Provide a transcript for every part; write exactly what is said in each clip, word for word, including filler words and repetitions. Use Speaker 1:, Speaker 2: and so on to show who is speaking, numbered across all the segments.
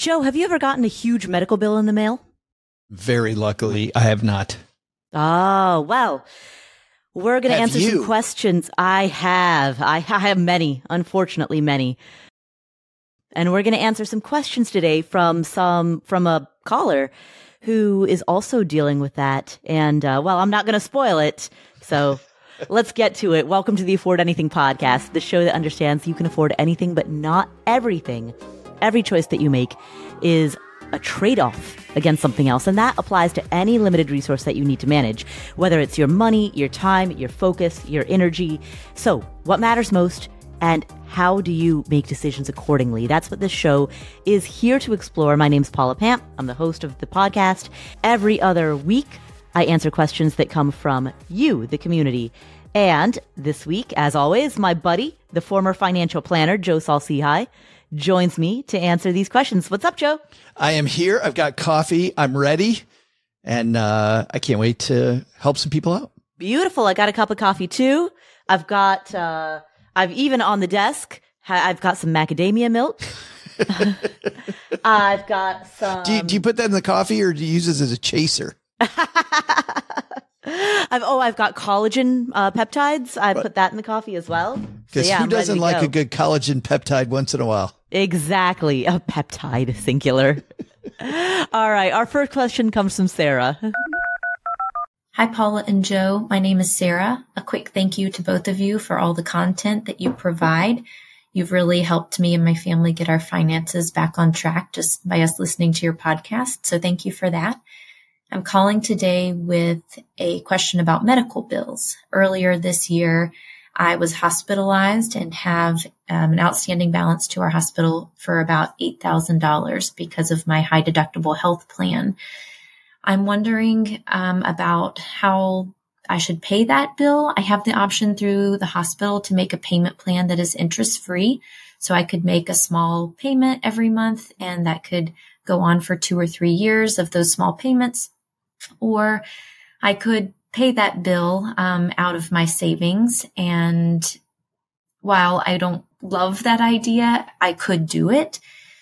Speaker 1: Joe, have you ever gotten a huge medical bill in the mail?
Speaker 2: Very luckily, I have not.
Speaker 1: Oh, well, we're going to answer
Speaker 2: you?
Speaker 1: some questions. I have. I, I have many, unfortunately, many. And we're going to answer some questions today from some from a caller who is also dealing with that. And, uh, well, I'm not going to spoil it. So let's get to it. Welcome to the Afford Anything podcast, the show that understands you can afford anything, but not everything. Every choice that you make is a trade-off against something else. And that applies to any limited resource that you need to manage, whether it's your money, your time, your focus, your energy. So what matters most? And how do you make decisions accordingly? That's what this show is here to explore. My name's Paula Pamp. I'm the host of the podcast. Every other week, I answer questions that come from you, the community. And this week, as always, my buddy, the former financial planner, Joe Saul-Sehy, joins me to answer these questions. What's up, Joe?
Speaker 2: I am here. I've got coffee. I'm ready. And uh, I can't wait to help some people out.
Speaker 1: Beautiful. I got a cup of coffee, too. I've got... Uh, I've even on the desk, I've got some macadamia milk. I've got some.
Speaker 2: Do you, do you put that in the coffee or do you use this as a chaser?
Speaker 1: I've, oh, I've got collagen uh, peptides. I put that in the coffee as well.
Speaker 2: Because
Speaker 1: so, yeah,
Speaker 2: who
Speaker 1: I'm
Speaker 2: doesn't like
Speaker 1: go.
Speaker 2: a good collagen peptide once in a while?
Speaker 1: Exactly. A peptide, singular. All right. Our first question comes from Sarah.
Speaker 3: Hi, Paula and Joe. My name is Sarah. A quick thank you to both of you for all the content that you provide. You've really helped me and my family get our finances back on track just by us listening to your podcast. So thank you for that. I'm calling today with a question about medical bills. Earlier this year, I was hospitalized and have um, an outstanding balance to our hospital for about eight thousand dollars because of my high deductible health plan. I'm wondering um, about how I should pay that bill. I have the option through the hospital to make a payment plan that is interest-free. So I could make a small payment every month, and that could go on for two or three years of those small payments. Or I could pay that bill um, out of my savings. And while I don't love that idea, I could do it.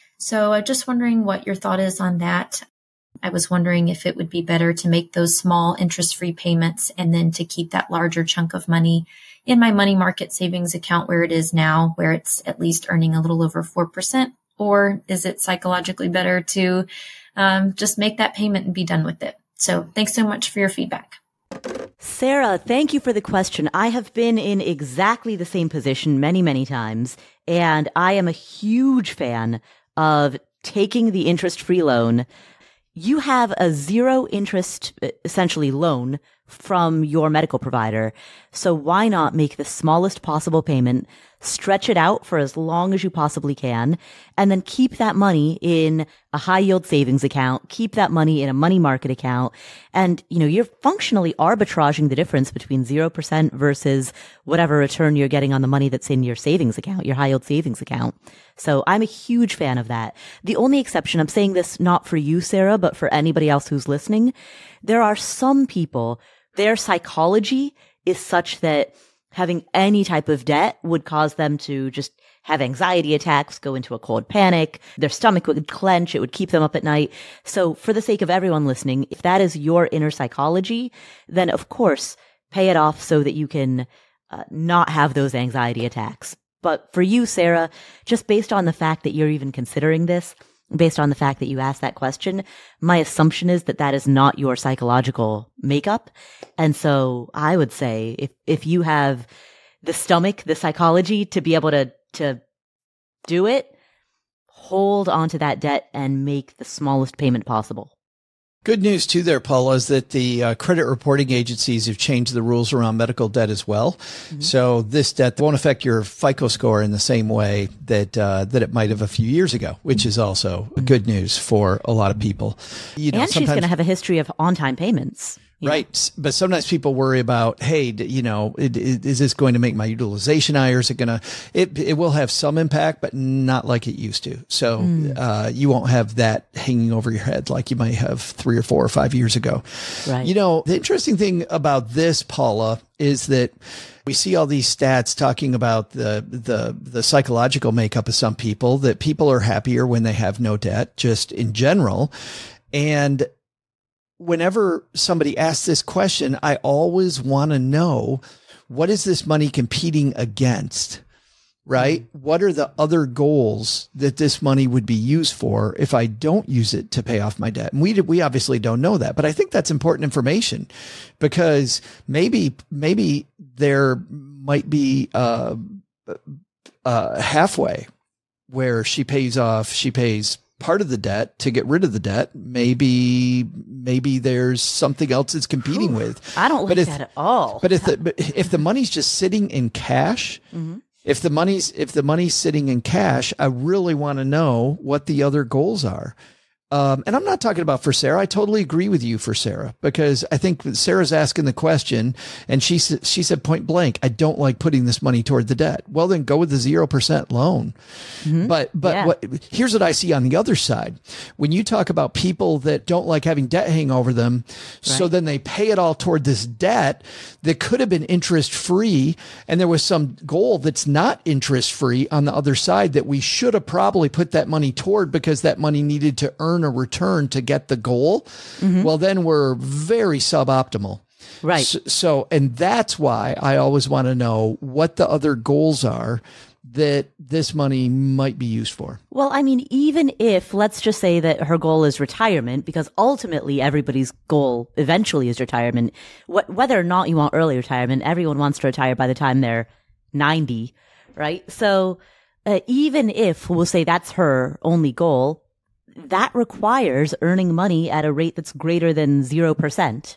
Speaker 3: So I'm just wondering what your thought is on that. I was wondering if it would be better to make those small interest-free payments and then to keep that larger chunk of money in my money market savings account where it is now, where it's at least earning a little over four percent. Or is it psychologically better to um, just make that payment and be done with it? So thanks so much for your feedback.
Speaker 1: Sarah, thank you for the question. I have been in exactly the same position many, many times, and I am a huge fan of taking the interest-free loan. You have a zero interest, essentially, loan from your medical provider. So why not make the smallest possible payment, stretch it out for as long as you possibly can, and then keep that money in a high yield savings account, keep that money in a money market account. And, you know, you're functionally arbitraging the difference between zero percent versus whatever return you're getting on the money that's in your savings account, your high yield savings account. So I'm a huge fan of that. The only exception, I'm saying this not for you, Sarah, but for anybody else who's listening, there are some people, their psychology is such that having any type of debt would cause them to just have anxiety attacks, go into a cold panic, their stomach would clench, it would keep them up at night. So for the sake of everyone listening, if that is your inner psychology, then of course, pay it off so that you can uh, not have those anxiety attacks. But for you, Sarah, just based on the fact that you're even considering this, based on the fact that you asked that question, my assumption is that that is not your psychological makeup. And so I would say if, if you have the stomach, the psychology to be able to, to do it, hold onto that debt and make the smallest payment possible.
Speaker 2: Good news too there, Paula, is that the uh, credit reporting agencies have changed the rules around medical debt as well. Mm-hmm. So this debt won't affect your FICO score in the same way that uh, that it might have a few years ago, which is also good news for a lot of people. You know,
Speaker 1: and she's going to have a history of on-time payments.
Speaker 2: Right. But sometimes people worry about, hey, you know, it, it, is this going to make my utilization higher? Is it going to, it, it will have some impact, but not like it used to. So, mm. uh, you won't have that hanging over your head like you might have three or four or five years ago.
Speaker 1: Right.
Speaker 2: You know, the interesting thing about this, Paula, is that we see all these stats talking about the, the, the psychological makeup of some people, that people are happier when they have no debt, just in general. And whenever somebody asks this question, I always want to know, what is this money competing against, right? What are the other goals that this money would be used for if I don't use it to pay off my debt? And we, we obviously don't know that, but I think that's important information, because maybe, maybe there might be, uh, uh, halfway where she pays off, she pays part of the debt to get rid of the debt. Maybe, maybe there's something else it's competing
Speaker 1: Ooh,
Speaker 2: with.
Speaker 1: I don't like
Speaker 2: if,
Speaker 1: that at all.
Speaker 2: But if the, but if the money's just sitting in cash, mm-hmm. if the money's, if the money's sitting in cash, I really want to know what the other goals are. Um, and I'm not talking about for Sarah. I totally agree with you for Sarah, because I think Sarah's asking the question, and she said, she said point blank, I don't like putting this money toward the debt. Well, then go with the zero percent loan. Mm-hmm. But, but yeah. what, here's what I see on the other side. When you talk about people that don't like having debt hang over them, right. so then they pay it all toward this debt that could have been interest free. And there was some goal that's not interest free on the other side that we should have probably put that money toward, because that money needed to earn a return to get the goal. Mm-hmm. Well, then we're very suboptimal.
Speaker 1: Right.
Speaker 2: So, so, and that's why I always want to know what the other goals are that this money might be used for.
Speaker 1: Well, I mean, even if, let's just say that her goal is retirement, because ultimately everybody's goal eventually is retirement. Wh- whether or not you want early retirement, everyone wants to retire by the time they're ninety, right? So uh, even if we'll say that's her only goal, that requires earning money at a rate that's greater than zero percent.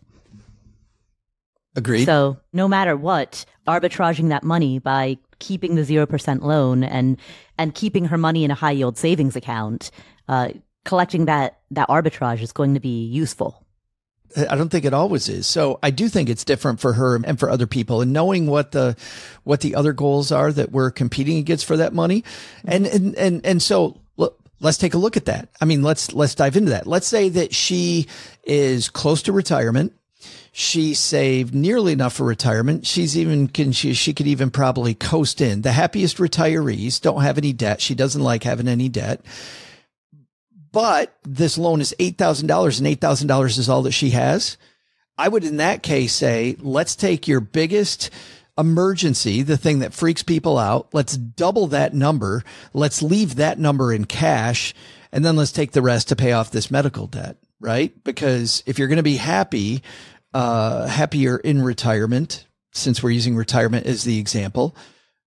Speaker 2: Agreed.
Speaker 1: So no matter what, arbitraging that money by keeping the zero percent loan and, and keeping her money in a high yield savings account, uh, collecting that, that arbitrage is going to be useful.
Speaker 2: I don't think it always is. So I do think it's different for her and for other people, and knowing what the, what the other goals are that we're competing against for that money. And, and, and, and so look, let's take a look at that. I mean, let's, let's dive into that. Let's say that she is close to retirement. She saved nearly enough for retirement. She's even, can she, she could even probably coast in. The happiest retirees don't have any debt. She doesn't like having any debt, but this loan is eight thousand dollars and eight thousand dollars is all that she has. I would, in that case, say, let's take your biggest emergency, the thing that freaks people out. Let's double that number. Let's leave that number in cash. And then let's take the rest to pay off this medical debt, right? Because if you're going to be happy, uh, happier in retirement, since we're using retirement as the example,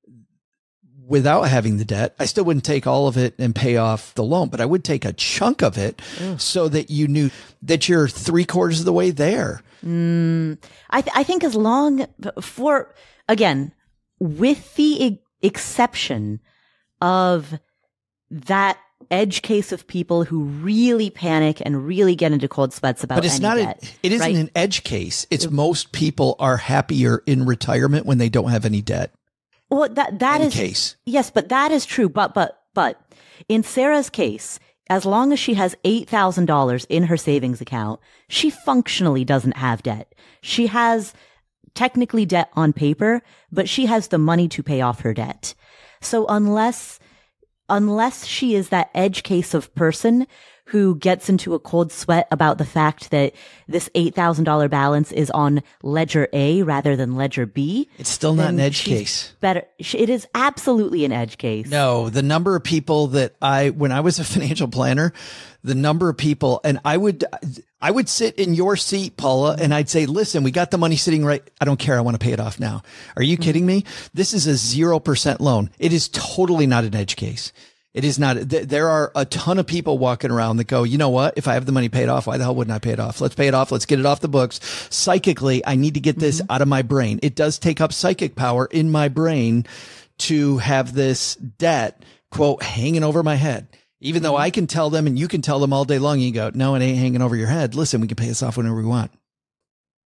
Speaker 2: without having the debt, I still wouldn't take all of it and pay off the loan, but I would take a chunk of it Ugh. so that you knew that you're three quarters of the way there.
Speaker 1: Mm, I, th- I think as long for, again, with the e- exception of that edge case of people who really panic and really get into cold sweats about
Speaker 2: but it's
Speaker 1: any
Speaker 2: not
Speaker 1: debt,
Speaker 2: a, it isn't
Speaker 1: right?
Speaker 2: an edge case. It's it, most people are happier in retirement when they don't have any debt.
Speaker 1: Well, that, that is,
Speaker 2: case.
Speaker 1: Yes, but that is true. But, but, but in Sarah's case, as long as she has eight thousand dollars in her savings account, she functionally doesn't have debt. She has technically debt on paper, but she has the money to pay off her debt. So unless, unless she is that edge case of person who gets into a cold sweat about the fact that this eight thousand dollars balance is on ledger A rather than ledger B.
Speaker 2: It's still not an edge case.
Speaker 1: Better. It is absolutely an edge case.
Speaker 2: No, the number of people that I, when I was a financial planner, the number of people, and I would, I would sit in your seat, Paula, and I'd say, listen, we got the money sitting right. I don't care. I want to pay it off now. Are you kidding me? This is a zero percent loan. It is totally not an edge case. It is not. There are a ton of people walking around that go, you know what? If I have the money paid off, why the hell wouldn't I pay it off? Let's pay it off. Let's get it off the books. Psychically, I need to get this mm-hmm. out of my brain. It does take up psychic power in my brain to have this debt, quote, hanging over my head. Even though I can tell them and you can tell them all day long, you go, no, it ain't hanging over your head. Listen, we can pay this off whenever we want.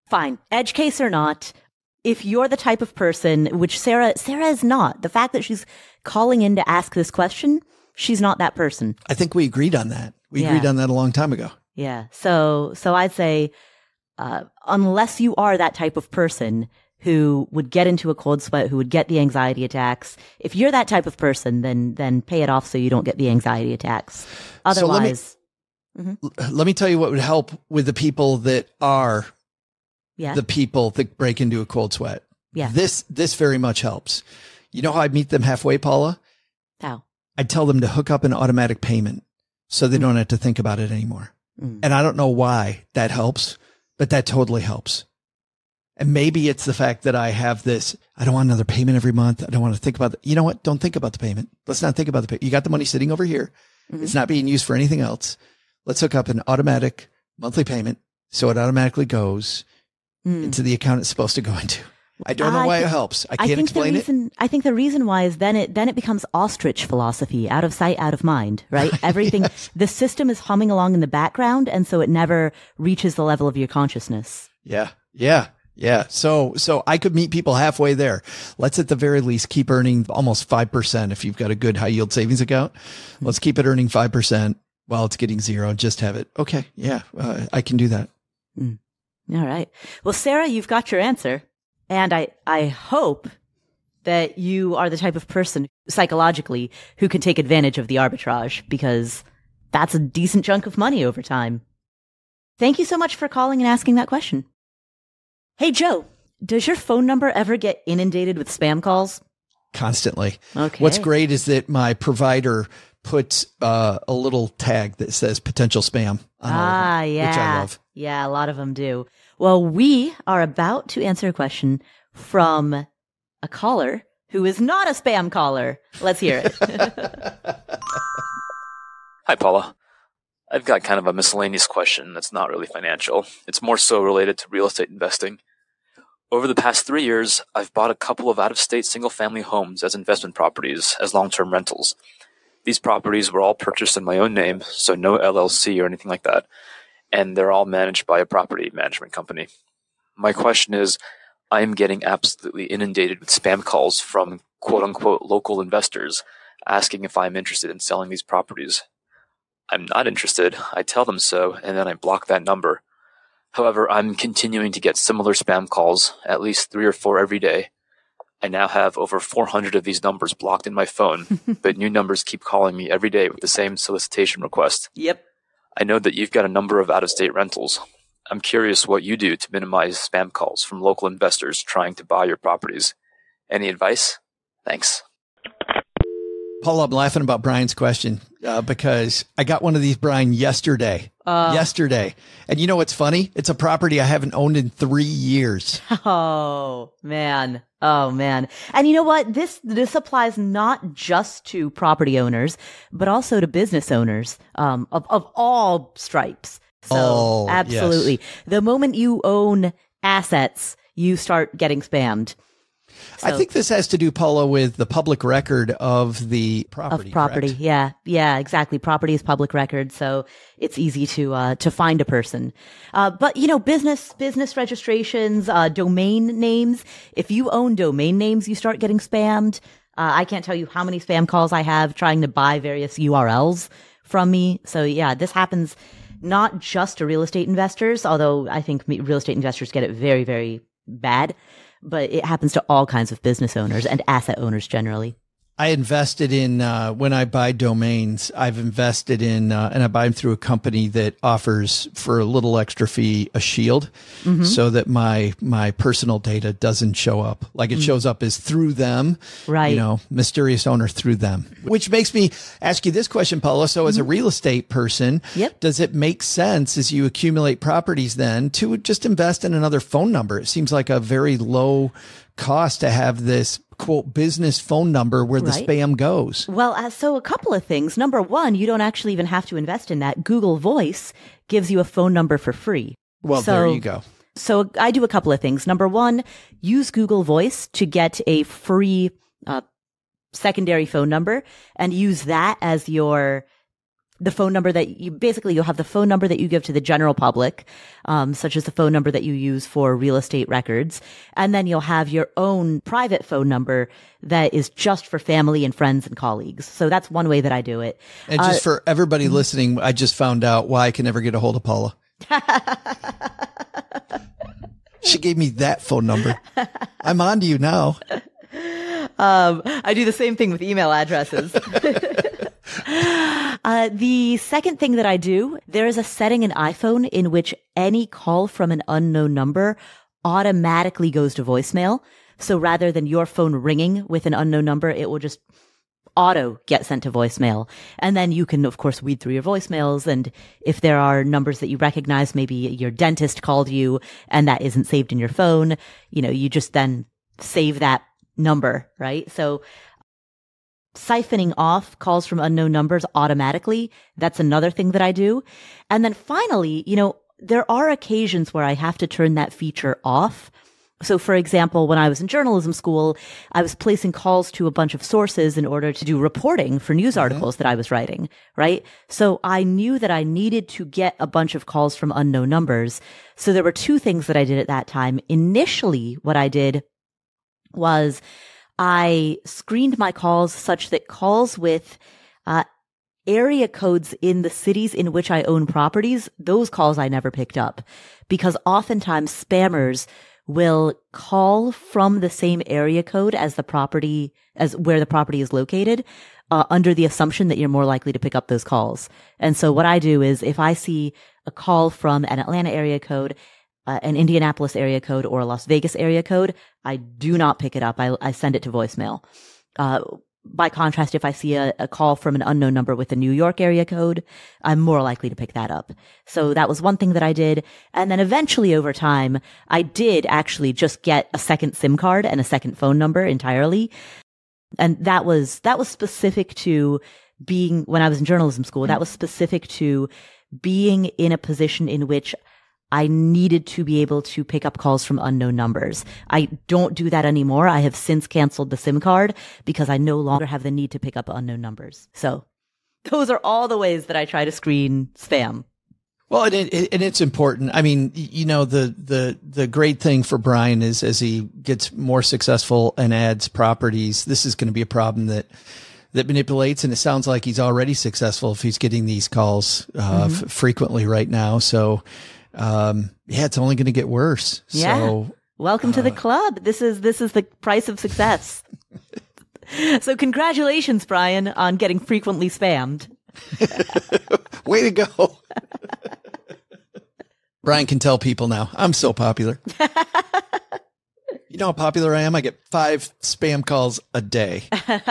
Speaker 1: Fine. Edge case or not, if you're the type of person, which Sarah, Sarah is not, the fact that she's calling in to ask this question, she's not that person.
Speaker 2: I think we agreed on that. We
Speaker 1: Yeah.
Speaker 2: agreed on that a long time ago.
Speaker 1: Yeah. So, so I'd say, uh, unless you are that type of person who would get into a cold sweat, who would get the anxiety attacks, if you're that type of person, then, then pay it off so you don't get the anxiety attacks. Otherwise,
Speaker 2: so let, me, mm-hmm. let me tell you what would help with the people that are
Speaker 1: yeah.
Speaker 2: the people that break into a cold sweat.
Speaker 1: Yeah.
Speaker 2: This, this very much helps. You know how I meet them halfway, Paula?
Speaker 1: How?
Speaker 2: I tell them to hook up an automatic payment so they mm. don't have to think about it anymore. Mm. And I don't know why that helps, but that totally helps. And maybe it's the fact that I have this, I don't want another payment every month. I don't want to think about it. You know what? Don't think about the payment. Let's not think about the payment. You got the money sitting over here. Mm-hmm. It's not being used for anything else. Let's hook up an automatic monthly payment so it automatically goes mm. into the account it's supposed to go into. I don't know I why
Speaker 1: th-
Speaker 2: it helps. I can't
Speaker 1: I think
Speaker 2: explain
Speaker 1: the reason,
Speaker 2: it.
Speaker 1: I think the reason why is then it then it becomes ostrich philosophy, out of sight, out of mind, right? Everything, yes. The system is humming along in the background, and so it never reaches the level of your consciousness.
Speaker 2: Yeah, yeah, yeah. So, so I could meet people halfway there. Let's at the very least keep earning almost five percent if you've got a good high yield savings account. Mm-hmm. Let's keep it earning five percent while it's getting zero. Just have it. Okay, yeah, uh, I can do that.
Speaker 1: Mm. All right. Well, Sarah, you've got your answer. And I, I hope that you are the type of person psychologically who can take advantage of the arbitrage, because that's a decent chunk of money over time. Thank you so much for calling and asking that question. Hey, Joe, does your phone number ever get inundated with spam calls?
Speaker 2: Constantly.
Speaker 1: Okay.
Speaker 2: What's great is that my provider puts uh, a little tag that says potential spam on
Speaker 1: ah,
Speaker 2: all of them,
Speaker 1: yeah.
Speaker 2: which I love.
Speaker 1: Yeah, a lot of them do. Well, we are about to answer a question from a caller who is not a spam caller. Let's hear it.
Speaker 4: Hi, Paula. I've got kind of a miscellaneous question that's not really financial. It's more so related to real estate investing. Over the past three years, I've bought a couple of out-of-state single-family homes as investment properties, as long-term rentals. These properties were all purchased in my own name, so no L L C or anything like that. And they're all managed by a property management company. My question is, I am getting absolutely inundated with spam calls from quote-unquote local investors asking if I'm interested in selling these properties. I'm not interested. I tell them so, and then I block that number. However, I'm continuing to get similar spam calls, at least three or four every day. I now have over four hundred of these numbers blocked in my phone, but new numbers keep calling me every day with the same solicitation request.
Speaker 1: Yep.
Speaker 4: I know that you've got a number of out-of-state rentals. I'm curious what you do to minimize spam calls from local investors trying to buy your properties. Any advice? Thanks.
Speaker 2: Paul, I'm laughing about Brian's question uh, because I got one of these, Brian, yesterday. Uh, yesterday. And you know what's funny? It's a property I haven't owned in three years.
Speaker 1: Oh, man. Oh, man. And you know what? This this applies not just to property owners, but also to business owners um, of, of all stripes. So
Speaker 2: oh,
Speaker 1: absolutely.
Speaker 2: Yes.
Speaker 1: The moment you own assets, you start getting spammed. So,
Speaker 2: I think this has to do, Paula, with the public record of the property.
Speaker 1: Of property,
Speaker 2: correct?
Speaker 1: yeah, yeah, exactly. Property is public record, so it's easy to uh, to find a person. Uh, but you know, business business registrations, uh, domain names. If you own domain names, you start getting spammed. Uh, I can't tell you how many spam calls I have trying to buy various U R Ls from me. So yeah, this happens not just to real estate investors, although I think real estate investors get it very, very bad. But it happens to all kinds of business owners and asset owners generally.
Speaker 2: I invested in, uh, when I buy domains, I've invested in, uh, and I buy them through a company that offers for a little extra fee, a shield mm-hmm. so that my, my personal data doesn't show up. Like it mm-hmm. shows up as through them,
Speaker 1: right?
Speaker 2: You know, mysterious owner through them, which makes me ask you this question, Paula. So mm-hmm. as a real estate person,
Speaker 1: yep.
Speaker 2: does it make sense as you accumulate properties then to just invest in another phone number? It seems like a very low cost to have this quote business phone number where the right. spam goes.
Speaker 1: Well, uh, so a couple of things. Number one, you don't actually even have to invest in that. Google Voice gives you a phone number for free.
Speaker 2: Well,
Speaker 1: so,
Speaker 2: there you go.
Speaker 1: So I do a couple of things. Number one, use Google Voice to get a free uh, secondary phone number and use that as your the phone number that you basically you'll have the phone number that you give to the general public, um, such as the phone number that you use for real estate records. And then you'll have your own private phone number that is just for family and friends and colleagues. So that's one way that I do it.
Speaker 2: And just
Speaker 1: uh,
Speaker 2: for everybody
Speaker 1: mm-hmm.
Speaker 2: listening, I just found out why I can never get a hold of Paula. She gave me that phone number. I'm on to you now.
Speaker 1: Um, I do the same thing with email addresses. uh, the second thing that I do, there is a setting in iPhone in which any call from an unknown number automatically goes to voicemail. So rather than your phone ringing with an unknown number, it will just auto get sent to voicemail. And then you can, of course, weed through your voicemails. And if there are numbers that you recognize, maybe your dentist called you and that isn't saved in your phone, you know, you just then save that number, right? So siphoning off calls from unknown numbers automatically, that's another thing that I do. And then finally, you know, there are occasions where I have to turn that feature off. So for example, when I was in journalism school, I was placing calls to a bunch of sources in order to do reporting for news articles mm-hmm. that I was writing, right? So I knew that I needed to get a bunch of calls from unknown numbers. So there were two things that I did at that time. Initially, what I did was I screened my calls such that calls with uh, area codes in the cities in which I own properties, those calls I never picked up, because oftentimes spammers will call from the same area code as the property, as where the property is located, uh, under the assumption that you're more likely to pick up those calls. And so what I do is if I see a call from an Atlanta area code, uh, an Indianapolis area code, or a Las Vegas area code, I do not pick it up. I, I send it to voicemail. Uh, By contrast, if I see a, a call from an unknown number with a New York area code, I'm more likely to pick that up. So that was one thing that I did. And then eventually over time, I did actually just get a second SIM card and a second phone number entirely. And that was, that was specific to being, when I was in journalism school, that was specific to being in a position in which I needed to be able to pick up calls from unknown numbers. I don't do that anymore. I have since canceled the SIM card because I no longer have the need to pick up unknown numbers. So those are all the ways that I try to screen spam.
Speaker 2: Well, and, it, and it's important. I mean, you know, the, the, the great thing for Brian is as he gets more successful and adds properties, this is going to be a problem that, that manipulates. And it sounds like he's already successful if he's getting these calls uh, mm-hmm. f- frequently right now. So, um, yeah, it's only going to get worse.
Speaker 1: Yeah.
Speaker 2: So,
Speaker 1: welcome uh, to the club. This is, this is the price of success. So congratulations, Brian, on getting frequently spammed.
Speaker 2: Way to go. Brian can tell people now, I'm so popular. You know how popular I am? I get five spam calls a day.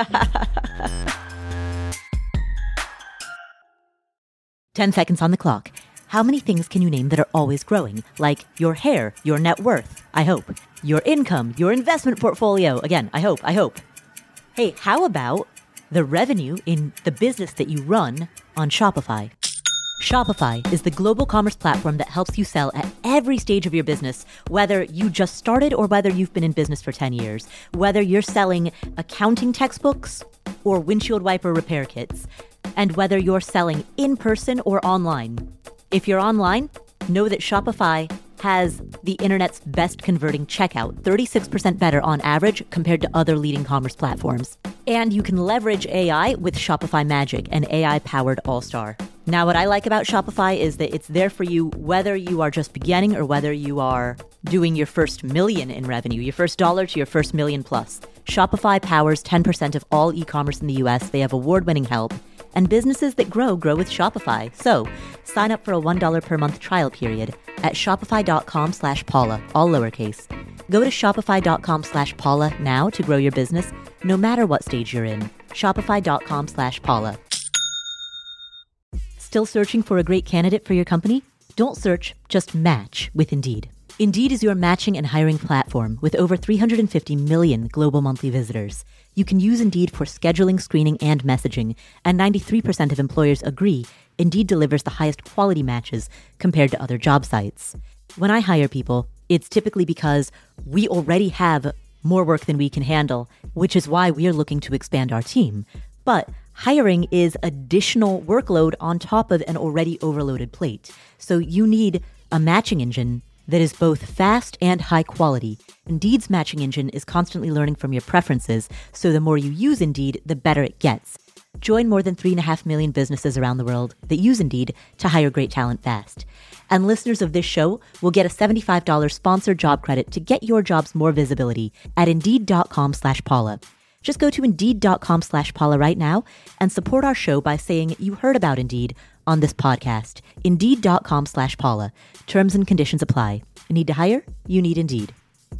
Speaker 1: Ten seconds on the clock. How many things can you name that are always growing? Like your hair, your net worth, I hope. Your income, your investment portfolio. Again, I hope, I hope. Hey, how about the revenue in the business that you run on Shopify? Shopify is the global commerce platform that helps you sell at every stage of your business, whether you just started or whether you've been in business for ten years, whether you're selling accounting textbooks or windshield wiper repair kits, and whether you're selling in person or online. If you're online, know that Shopify has the internet's best converting checkout, thirty-six percent better on average compared to other leading commerce platforms. And you can leverage A I with Shopify Magic, an A I-powered all-star. Now, what I like about Shopify is that it's there for you whether you are just beginning or whether you are doing your first million in revenue, your first dollar to your first million plus. Shopify powers ten percent of all e-commerce in the U S. They have award-winning help. And businesses that grow, grow with Shopify. So sign up for a one dollar per month trial period at shopify.com slash Paula, all lowercase. Go to shopify.com slash Paula now to grow your business, no matter what stage you're in. Shopify.com slash Paula. Still searching for a great candidate for your company? Don't search, just match with Indeed. Indeed is your matching and hiring platform with over three hundred fifty million global monthly visitors. You can use Indeed for scheduling, screening, and messaging, and ninety-three percent of employers agree Indeed delivers the highest quality matches compared to other job sites. When I hire people, it's typically because we already have more work than we can handle, which is why we are looking to expand our team. But Hiring is additional workload on top of an already overloaded plate. So you need a matching engine that is both fast and high quality. Indeed's matching engine is constantly learning from your preferences, so the more you use Indeed, the better it gets. Join more than three and a half million businesses around the world that use Indeed to hire great talent fast. And listeners of this show will get a seventy-five dollars sponsored job credit to get your jobs more visibility at Indeed.com slash Paula. Just go to Indeed.com slash Paula right now and support our show by saying you heard about Indeed on this podcast. Indeed.com slash Paula. Terms and conditions apply. Need to hire? You need Indeed.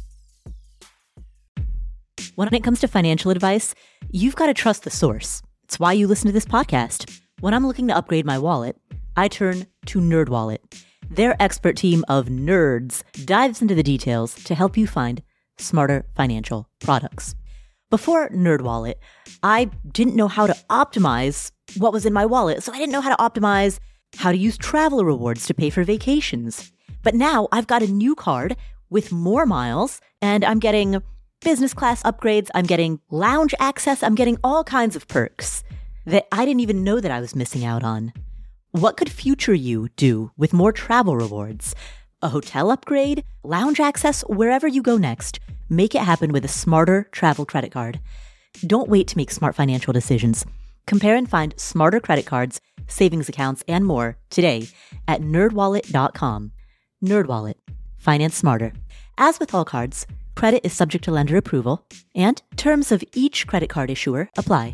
Speaker 1: When it comes to financial advice, you've got to trust the source. It's why you listen to this podcast. When I'm looking to upgrade my wallet, I turn to NerdWallet. Their expert team of nerds dives into the details to help you find smarter financial products. Before NerdWallet, I didn't know how to optimize what was in my wallet, so I didn't know how to optimize how to use travel rewards to pay for vacations. But now I've got a new card with more miles, and I'm getting business class upgrades, I'm getting lounge access, I'm getting all kinds of perks that I didn't even know that I was missing out on. What could future you do with more travel rewards? A hotel upgrade? Lounge access? Wherever you go next, make it happen with a smarter travel credit card. Don't wait to make smart financial decisions. Compare and find smarter credit cards, savings accounts, and more today at nerd wallet dot com. NerdWallet. Finance smarter. As with all cards, credit is subject to lender approval, and terms of each credit card issuer apply.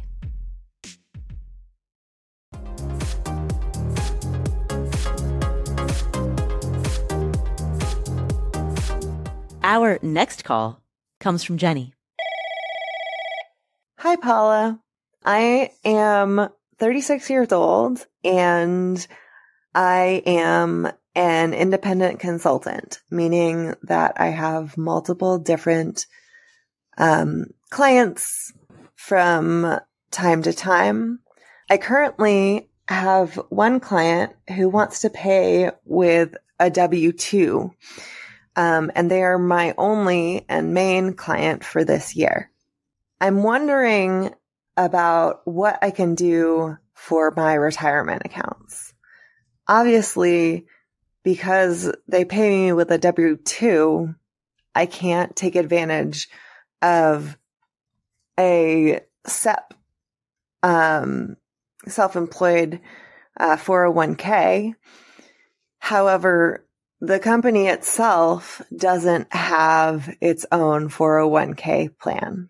Speaker 1: Our next call comes from Jenny.
Speaker 5: Hi, Paula. I am thirty-six years old, and I am an independent consultant, meaning that I have multiple different um, clients from time to time. I currently have one client who wants to pay with a W two, um, and they are my only and main client for this year. I'm wondering about what I can do for my retirement accounts. Obviously, because they pay me with a W two, I can't take advantage of a S E P, um, self-employed uh, four oh one k. However, the company itself doesn't have its own four oh one k plan.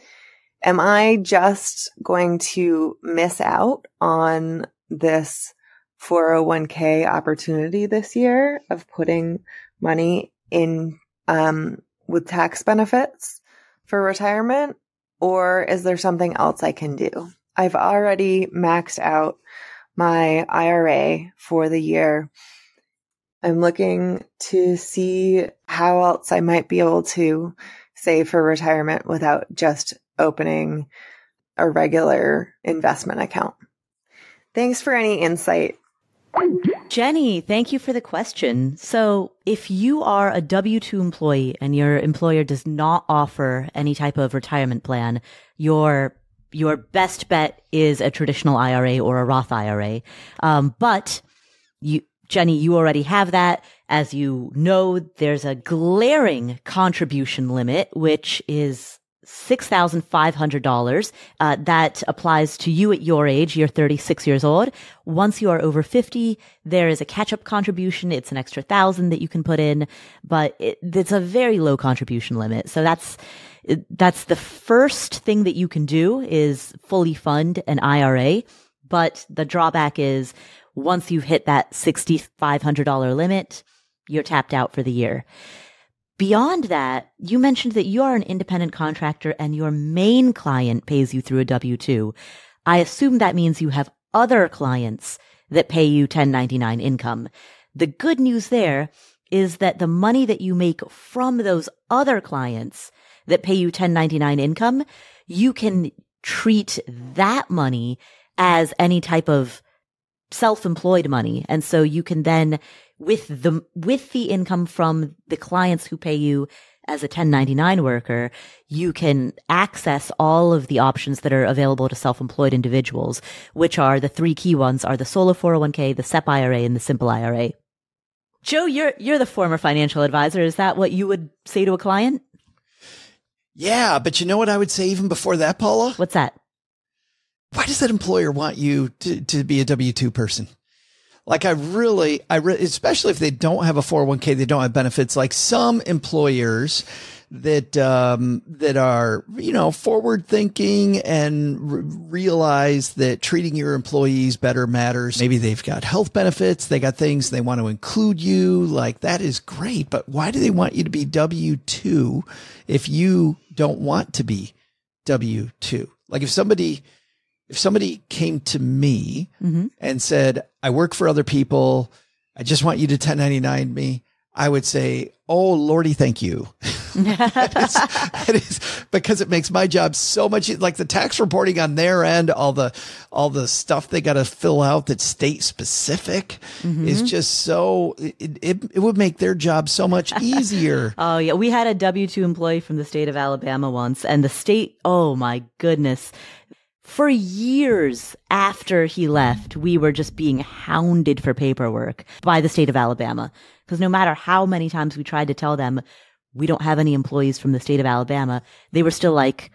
Speaker 5: Am I just going to miss out on this four oh one k opportunity this year of putting money in um, with tax benefits for retirement? Or is there something else I can do? I've already maxed out my I R A for the year. I'm looking to see how else I might be able to save for retirement without just opening a regular investment account. Thanks for any insight.
Speaker 1: Jenny, thank you for the question. So if you are a W two employee and your employer does not offer any type of retirement plan, your your best bet is a traditional I R A or a Roth I R A. Um, but you, Jenny, you already have that. As you know, there's a glaring contribution limit, which is six thousand five hundred dollars. Uh, that applies to you at your age. You're thirty-six years old. Once you are over fifty, there is a catch-up contribution. It's an extra thousand that you can put in, but it, it's a very low contribution limit. So that's, that's the first thing that you can do is fully fund an I R A. But the drawback is once you've hit that six thousand five hundred dollars limit, you're tapped out for the year. Beyond that, you mentioned that you are an independent contractor and your main client pays you through a W two. I assume that means you have other clients that pay you ten ninety-nine income. The good news there is that the money that you make from those other clients that pay you ten ninety-nine income, you can treat that money as any type of self-employed money. And so you can then with the, with the income from the clients who pay you as a ten ninety-nine worker, you can access all of the options that are available to self-employed individuals, which are the three key ones are the solo four oh one k, the S E P I R A, and the simple I R A. Joe, you're, you're the former financial advisor. Is that what you would say to a client?
Speaker 2: Yeah, but you know what I would say even before that, Paula?
Speaker 1: What's that?
Speaker 2: Why does that employer want you to, to be a W two person? Like I really, I re- especially if they don't have a four oh one k, they don't have benefits. Like some employers that um, that are, you know, forward thinking and re- realize that treating your employees better matters. Maybe they've got health benefits, they got things they want to include you. Like that is great, but why do they want you to be W two if you don't want to be W two? Like if somebody. If somebody came to me mm-hmm. and said, I work for other people, I just want you to ten ninety-nine me, I would say, oh, Lordy, thank you. that is, that is, because it makes my job so much like the tax reporting on their end, all the, all the stuff they got to fill out that's state specific mm-hmm. is just so, it, it, it would make their job so much easier.
Speaker 1: Oh yeah. We had a W two employee from the state of Alabama once, and the state, oh my goodness. For years after he left, we were just being hounded for paperwork by the state of Alabama. Because no matter how many times we tried to tell them, we don't have any employees from the state of Alabama, they were still like,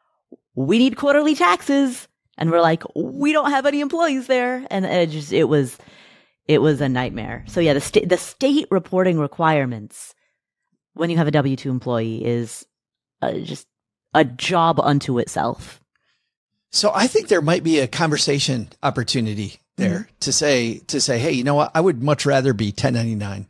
Speaker 1: we need quarterly taxes. And we're like, we don't have any employees there. And it just, it was, it was a nightmare. So yeah, the state, the state reporting requirements when you have a W two employee is uh, just a job unto itself.
Speaker 2: So I think there might be a conversation opportunity there mm-hmm. to say, to say, hey, you know what? I would much rather be ten ninety-nine.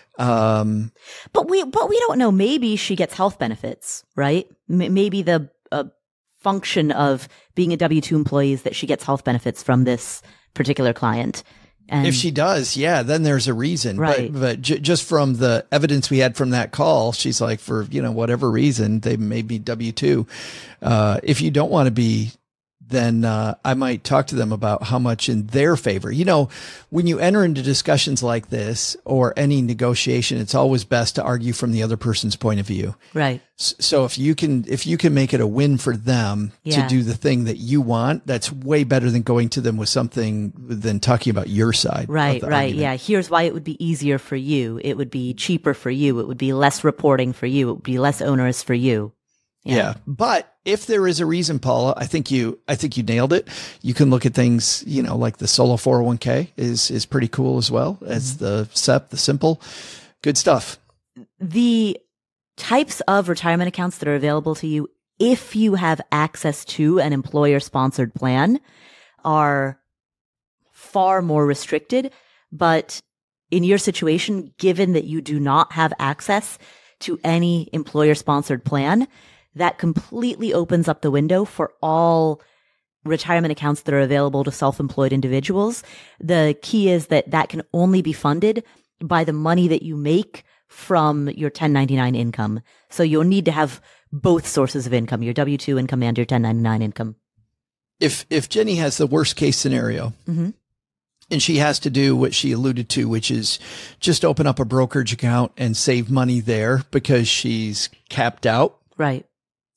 Speaker 2: Um,
Speaker 1: but we, but we don't know. Maybe she gets health benefits, right? M- maybe the uh, function of being a W two employee is that she gets health benefits from this particular client. And
Speaker 2: if she does, yeah, then there's a reason.
Speaker 1: Right.
Speaker 2: But, but j- just from the evidence we had from that call, she's like, for, you know, whatever reason, they made me W two. Uh, if you don't want to be, then uh, I might talk to them about how much in their favor. You know, when you enter into discussions like this or any negotiation, it's always best to argue from the other person's point of view.
Speaker 1: Right.
Speaker 2: So if you can, if you can make it a win for them yeah. to do the thing that you want, that's way better than going to them with something than talking about your side.
Speaker 1: Right. Right.
Speaker 2: Argument.
Speaker 1: Yeah. Here's why it would be easier for you. It would be cheaper for you. It would be less reporting for you. It would be less onerous for you.
Speaker 2: Yeah. yeah. But if there is a reason, Paula, I think you, I think you nailed it. You can look at things, you know, like the solo four oh one k is, is pretty cool as well as mm-hmm. the S E P, the simple, good stuff.
Speaker 1: The types of retirement accounts that are available to you, if you have access to an employer sponsored plan, are far more restricted. But in your situation, given that you do not have access to any employer sponsored plan, that completely opens up the window for all retirement accounts that are available to self-employed individuals. The key is that that can only be funded by the money that you make from your ten ninety-nine income. So you'll need to have both sources of income, your W two income and your ten ninety-nine income.
Speaker 2: If, if Jenny has the worst case scenario, mm-hmm. and she has to do what she alluded to, which is just open up a brokerage account and save money there because she's capped out.
Speaker 1: Right.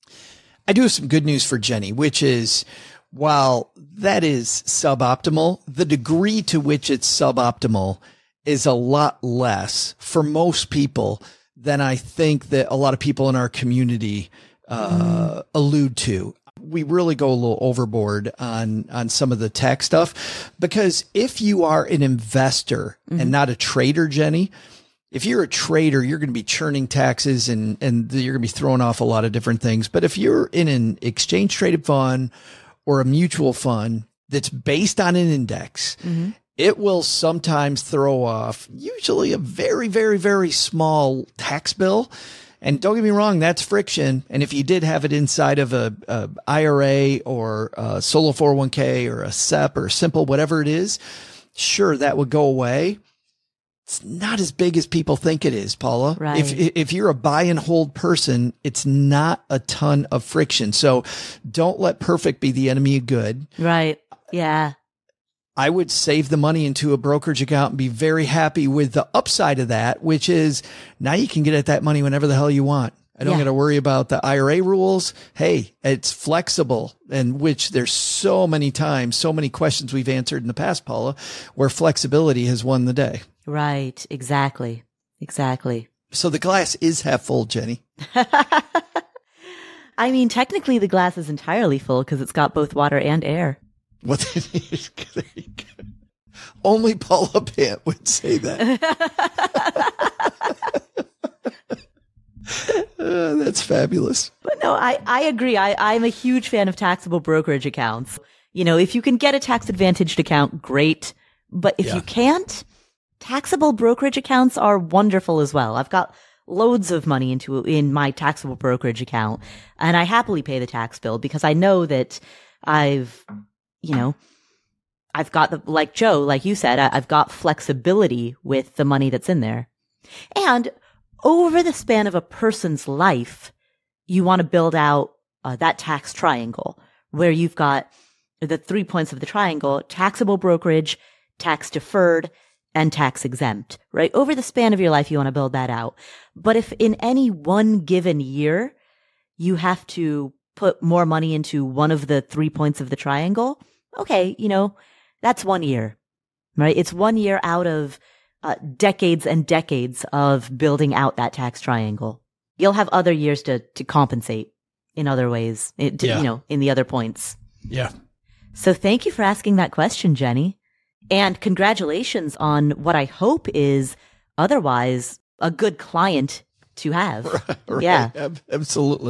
Speaker 2: I do have some good news for Jenny, which is while that is suboptimal, the degree to which it's suboptimal is a lot less for most people than I think that a lot of people in our community uh, mm. allude to. We really go a little overboard on, on some of the tech stuff, because if you are an investor mm-hmm. and not a trader, Jenny, if you're a trader, you're going to be churning taxes and, and you're going to be throwing off a lot of different things. But if you're in an exchange traded fund or a mutual fund that's based on an index, mm-hmm. it will sometimes throw off usually a very, very, very small tax bill. And don't get me wrong, that's friction. And if you did have it inside of a, a I R A or a solo four oh one k or a S E P or simple, whatever it is, sure, that would go away. It's not as big as people think it is, Paula.
Speaker 1: Right.
Speaker 2: If if you're a buy and hold person, it's not a ton of friction. So don't let perfect be the enemy of good.
Speaker 1: Right. Yeah.
Speaker 2: I would save the money into a brokerage account and be very happy with the upside of that, which is now you can get at that money whenever the hell you want. I don't
Speaker 1: Yeah.
Speaker 2: got to worry about the I R A rules. Hey, it's flexible, and which there's so many times, so many questions we've answered in the past, Paula, where flexibility has won the day.
Speaker 1: Right. Exactly. Exactly.
Speaker 2: So the glass is half full, Jenny.
Speaker 1: I mean, technically the glass is entirely full because it's got both water and air.
Speaker 2: What? There you go. Only Paula Pant would say that. uh, that's fabulous.
Speaker 1: But no, I, I agree. I, I'm a huge fan of taxable brokerage accounts. You know, if you can get a tax advantaged account, great. But if
Speaker 2: Yeah.
Speaker 1: you can't, taxable brokerage accounts are wonderful as well. I've got loads of money into in my taxable brokerage account, and I happily pay the tax bill because I know that I've, you know, I've got the, like Joe, like you said, I, I've got flexibility with the money that's in there. And over the span of a person's life, you want to build out uh, that tax triangle where you've got the three points of the triangle: taxable brokerage, tax deferred, and tax exempt, right? Over the span of your life, you want to build that out. But if in any one given year, you have to put more money into one of the three points of the triangle, okay, you know, that's one year, right? It's one year out of uh, decades and decades of building out that tax triangle. You'll have other years to, to compensate in other ways, it, to,
Speaker 2: Yeah.
Speaker 1: you know, in the other points.
Speaker 2: Yeah.
Speaker 1: So thank you for asking that question, Jenny. And congratulations on what I hope is otherwise a good client to have.
Speaker 2: Right.
Speaker 1: Yeah.
Speaker 2: Ab- absolutely.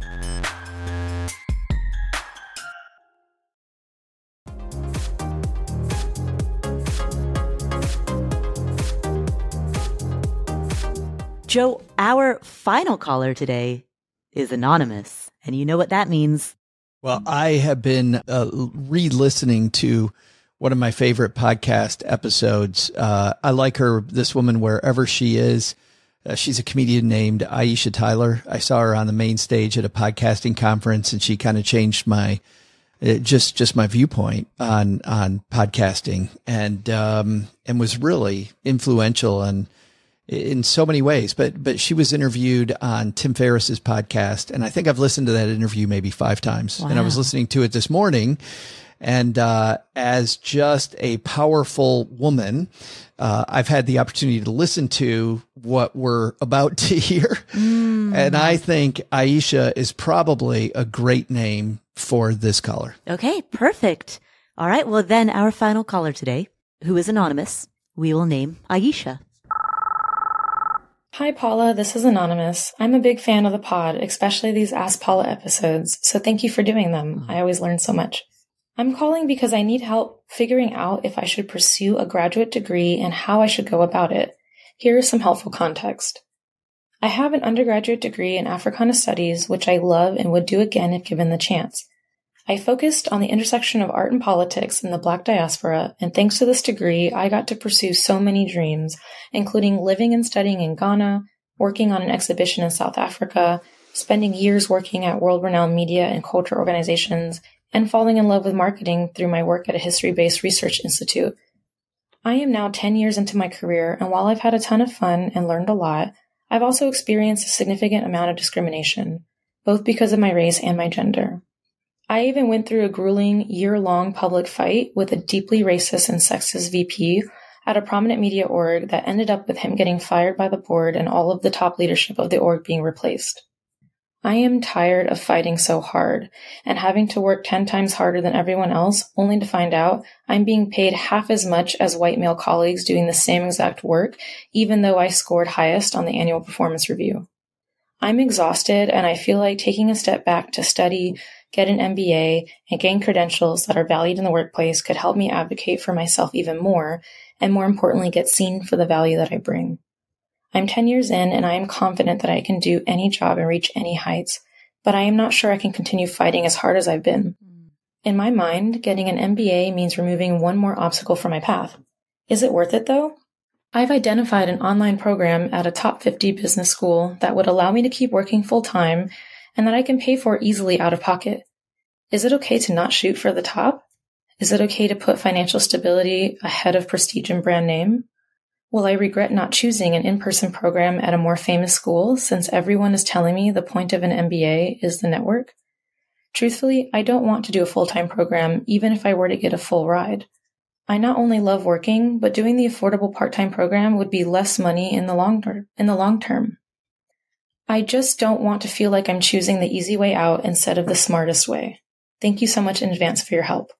Speaker 1: Joe, our final caller today is anonymous. And you know what that means.
Speaker 2: Well, I have been uh, re-listening to one of my favorite podcast episodes. Uh, I like her, this woman, wherever she is. Uh, she's a comedian named Aisha Tyler. I saw her on the main stage at a podcasting conference, and she kind of changed my uh, just just my viewpoint on on podcasting, and um, and was really influential and in so many ways. But but she was interviewed on Tim Ferriss's podcast, and I think I've listened to that interview maybe five times.
Speaker 1: Wow.
Speaker 2: And I was listening to it this morning, and uh, as just a powerful woman, uh, I've had the opportunity to listen to what we're about to hear. Mm. And I think Aisha is probably a great name for this caller.
Speaker 1: Okay, perfect. All right. Well, then our final caller today, who is anonymous, we will name Aisha.
Speaker 6: Hi, Paula. This is Anonymous. I'm a big fan of the pod, especially these Ask Paula episodes, so thank you for doing them. I always learn so much. I'm calling because I need help figuring out if I should pursue a graduate degree and how I should go about it. Here is some helpful context. I have an undergraduate degree in Africana Studies, which I love and would do again if given the chance. I focused on the intersection of art and politics in the Black diaspora, and thanks to this degree, I got to pursue so many dreams, including living and studying in Ghana, working on an exhibition in South Africa, spending years working at world-renowned media and culture organizations, and falling in love with marketing through my work at a history-based research institute. I am now ten years into my career, and while I've had a ton of fun and learned a lot, I've also experienced a significant amount of discrimination, both because of my race and my gender. I even went through a grueling, year-long public fight with a deeply racist and sexist V P at a prominent media org that ended up with him getting fired by the board and all of the top leadership of the org being replaced. I am tired of fighting so hard and having to work ten times harder than everyone else only to find out I'm being paid half as much as white male colleagues doing the same exact work, even though I scored highest on the annual performance review. I'm exhausted, and I feel like taking a step back to study, get an M B A, and gain credentials that are valued in the workplace could help me advocate for myself even more, and more importantly, get seen for the value that I bring. I'm ten years in, and I am confident that I can do any job and reach any heights, but I am not sure I can continue fighting as hard as I've been. In my mind, getting an M B A means removing one more obstacle from my path. Is it worth it, though? I've identified an online program at a top fifty business school that would allow me to keep working full-time and that I can pay for easily out of pocket. Is it okay to not shoot for the top? Is it okay to put financial stability ahead of prestige and brand name? Will I regret not choosing an in-person program at a more famous school since everyone is telling me the point of an M B A is the network? Truthfully, I don't want to do a full-time program even if I were to get a full ride. I not only love working, but doing the affordable part-time program would be less money in the long ter- in the long term. I just don't want to feel like I'm choosing the easy way out instead of the smartest way. Thank you so much in advance for your help.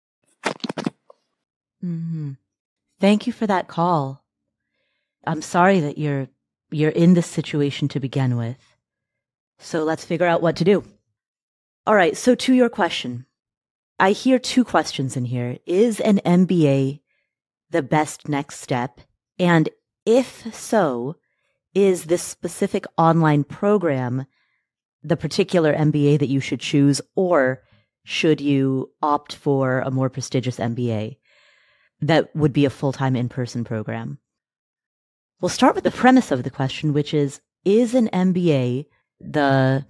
Speaker 1: Mm-hmm. Thank you for that call. I'm sorry that you're you're in this situation to begin with. So let's figure out what to do. All right, so to your question. I hear two questions in here. Is an M B A the best next step? And if so, is this specific online program the particular M B A that you should choose, or should you opt for a more prestigious M B A that would be a full-time in-person program? We'll start with the premise of the question, which is, is an M B A the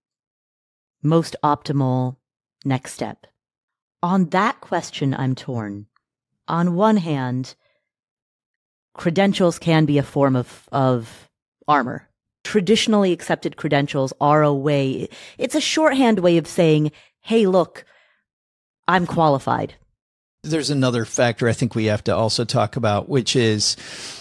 Speaker 1: most optimal next step? On that question, I'm torn. On one hand, credentials can be a form of, of armor. Traditionally accepted credentials are a way, it's a shorthand way of saying, hey, look, I'm qualified.
Speaker 2: There's another factor I think we have to also talk about, which is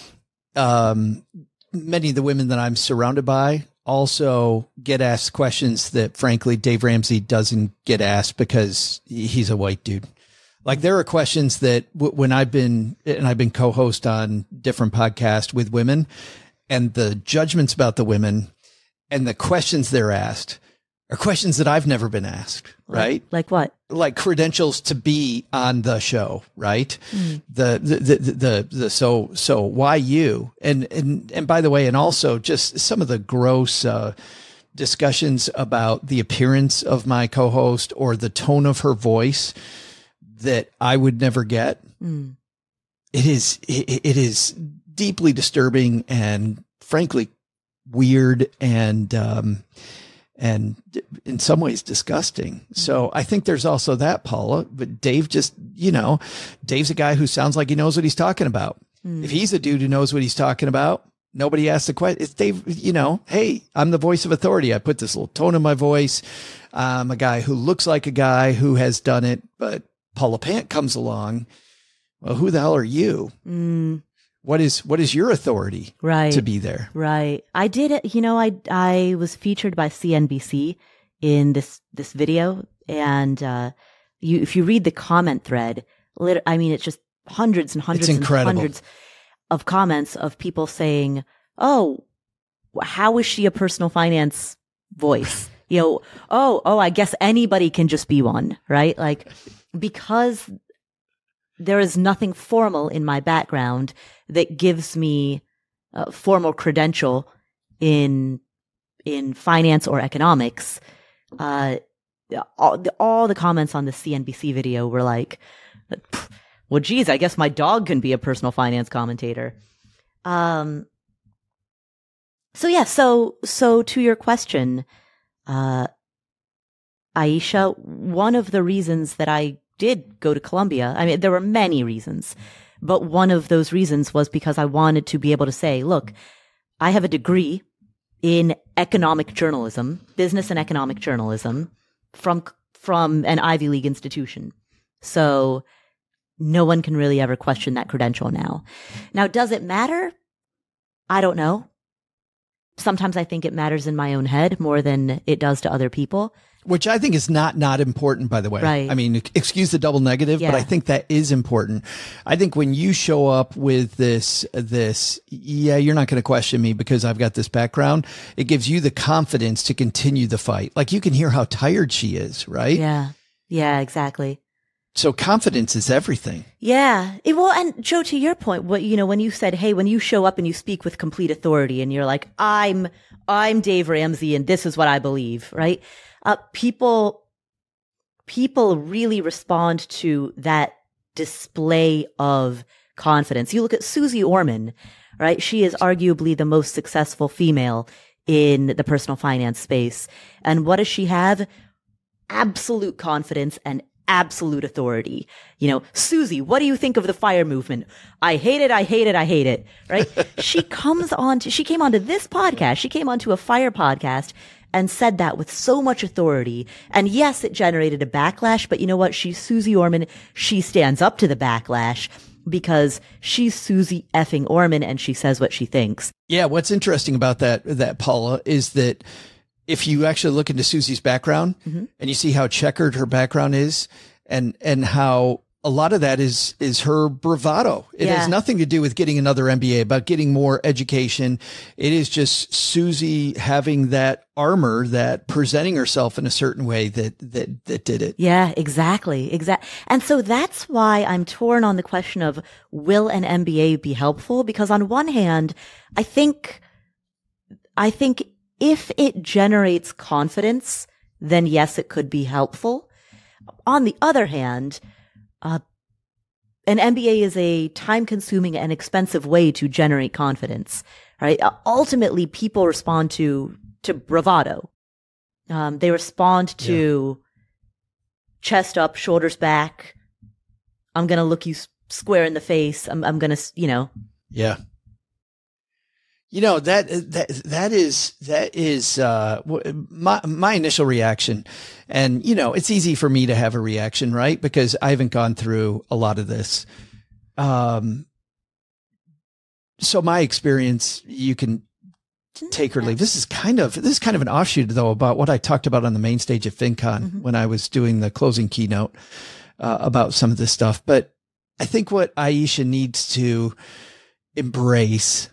Speaker 2: um, many of the women that I'm surrounded by also get asked questions that, frankly, Dave Ramsey doesn't get asked because he's a white dude. Like, there are questions that w- when I've been, and I've been co-host on different podcasts with women, and the judgments about the women and the questions they're asked are questions that I've never been asked, right?
Speaker 1: Like, like what?
Speaker 2: Like credentials to be on the show, right? Mm. The, the, the, the, the, so, so why you? And, and, and by the way, and also just some of the gross, uh, discussions about the appearance of my co-host or the tone of her voice that I would never get. Mm. It is, it, it is deeply disturbing and frankly weird and, um, and in some ways disgusting. So I think there's also that, Paula, but Dave just, you know, Dave's a guy who sounds like he knows what he's talking about. Mm. If he's a dude who knows what he's talking about, nobody asks the question. It's Dave, you know, hey, I'm the voice of authority. I put this little tone in my voice. I'm a guy who looks like a guy who has done it, but Paula Pant comes along. Well, who the hell are you? Mm. What is, what is your authority
Speaker 1: right.
Speaker 2: to be there?
Speaker 1: Right. I did it. You know, I, I was featured by C N B C in this, this video. And, uh, you, if you read the comment thread, lit- I mean, it's just hundreds and hundreds and hundreds of comments of people saying, oh, how is she a personal finance voice? You know, oh, oh, I guess anybody can just be one, right? Like, because there is nothing formal in my background that gives me a formal credential in in finance or economics. Uh, all, the, all the comments on the C N B C video were like, well, geez, I guess my dog can be a personal finance commentator. Um. So yeah, so so to your question, uh, Aisha, one of the reasons that I did go to Columbia, I mean, there were many reasons, but one of those reasons was because I wanted to be able to say, look, I have a degree in economic journalism, business and economic journalism from, from an Ivy League institution. So no one can really ever question that credential now. Now, does it matter? I don't know. Sometimes I think it matters in my own head more than it does to other people.
Speaker 2: Which I think is not, not important, by the way.
Speaker 1: Right.
Speaker 2: I mean, excuse the double negative, yeah. But I think that is important. I think when you show up with this, this, yeah, you're not going to question me because I've got this background. It gives you the confidence to continue the fight. Like, you can hear how tired she is, right?
Speaker 1: Yeah. Yeah, exactly.
Speaker 2: So confidence is everything.
Speaker 1: Yeah. It, well, and Joe, to your point, what, you know, when you said, hey, when you show up and you speak with complete authority and you're like, I'm, I'm Dave Ramsey and this is what I believe, right? Uh, people, people really respond to that display of confidence. You look at Susie Orman, right? She is arguably the most successful female in the personal finance space. And what does she have? Absolute confidence and absolute authority. You know, Susie, what do you think of the FIRE movement? I hate it. I hate it. I hate it. Right. She comes on to, she came onto this podcast. She came onto a FIRE podcast and said that with so much authority. And yes, it generated a backlash, but you know what? She's Susie Orman. She stands up to the backlash because she's Susie effing Orman and she says what she thinks.
Speaker 2: Yeah. What's interesting about that, that Paula, is that if you actually look into Susie's background mm-hmm. and you see how checkered her background is and, and how a lot of that is, is her bravado. It yeah. has nothing to do with getting another M B A, about getting more education. It is just Susie having that armor, that presenting herself in a certain way that, that, that did it.
Speaker 1: Yeah, exactly. Exactly. And so that's why I'm torn on the question of, will an M B A be helpful? Because on one hand, I think, I think if it generates confidence, then yes, it could be helpful. On the other hand, Uh, an M B A is a time-consuming and expensive way to generate confidence, right? Uh, ultimately, people respond to to bravado. Um, they respond to yeah. chest up, shoulders back. I'm gonna look you s- square in the face. I'm, I'm gonna, you know.
Speaker 2: Yeah. You know, that, that, that is, that is, uh, my, my initial reaction. And, you know, it's easy for me to have a reaction, right? Because I haven't gone through a lot of this. Um, so my experience, you can take or leave. This is kind of, this is kind of an offshoot though about what I talked about on the main stage at FinCon mm-hmm. when I was doing the closing keynote, uh, about some of this stuff. But I think what Aisha needs to embrace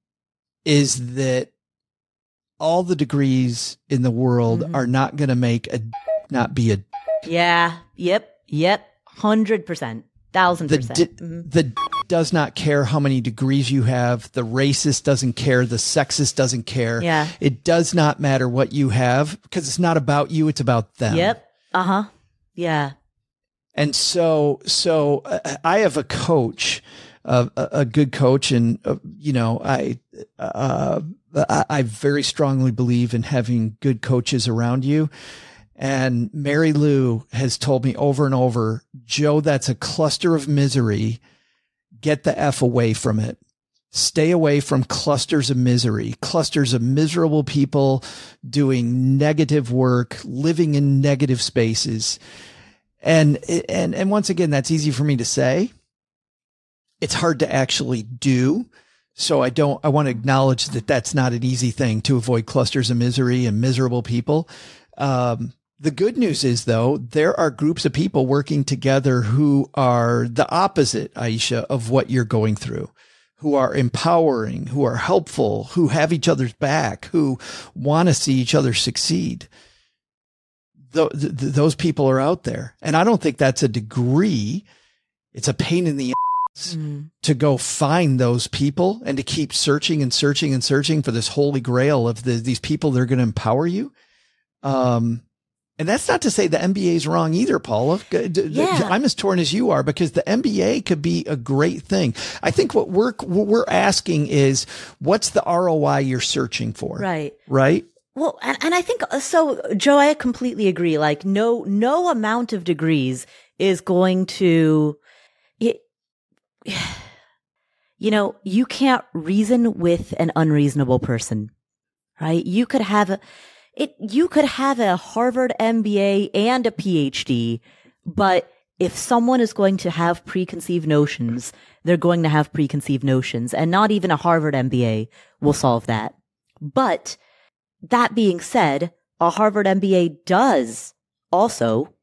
Speaker 2: is that all the degrees in the world mm-hmm. are not going to make a not be a.
Speaker 1: Yeah. Yep. Yep. Hundred percent. Thousand percent.
Speaker 2: The,
Speaker 1: mm-hmm.
Speaker 2: the does not care how many degrees you have. The racist doesn't care. The sexist doesn't care.
Speaker 1: Yeah.
Speaker 2: It does not matter what you have because it's not about you. It's about them.
Speaker 1: Yep. Uh huh. Yeah.
Speaker 2: And so, so uh, I have a coach. Uh, a, a good coach. And, uh, you know, I, uh, I, I very strongly believe in having good coaches around you. And Mary Lou has told me over and over, Joe, that's a cluster of misery. Get the F away from it. Stay away from clusters of misery, clusters of miserable people doing negative work, living in negative spaces. And, and, and once again, that's easy for me to say. It's hard to actually do. So I don't, I want to acknowledge that that's not an easy thing to avoid clusters of misery and miserable people. Um, the good news is though, there are groups of people working together who are the opposite, Aisha, of what you're going through, who are empowering, who are helpful, who have each other's back, who want to see each other succeed. Th- th- those people are out there. And I don't think that's a degree. It's a pain in the Mm. to go find those people and to keep searching and searching and searching for this holy grail of the, these people that are going to empower you. Um, and that's not to say the M B A is wrong either, Paula.
Speaker 1: Yeah.
Speaker 2: I'm as torn as you are because the M B A could be a great thing. I think what we're, what we're asking is what's the R O I you're searching for?
Speaker 1: Right.
Speaker 2: Right.
Speaker 1: Well, and, and I think so, Joe, I completely agree. Like no, no amount of degrees is going to, it, you know, you can't reason with an unreasonable person, right? You could have a, it, you could have a Harvard M B A and a P H D, but if someone is going to have preconceived notions, they're going to have preconceived notions, and not even a Harvard M B A will solve that. But that being said, a Harvard M B A does also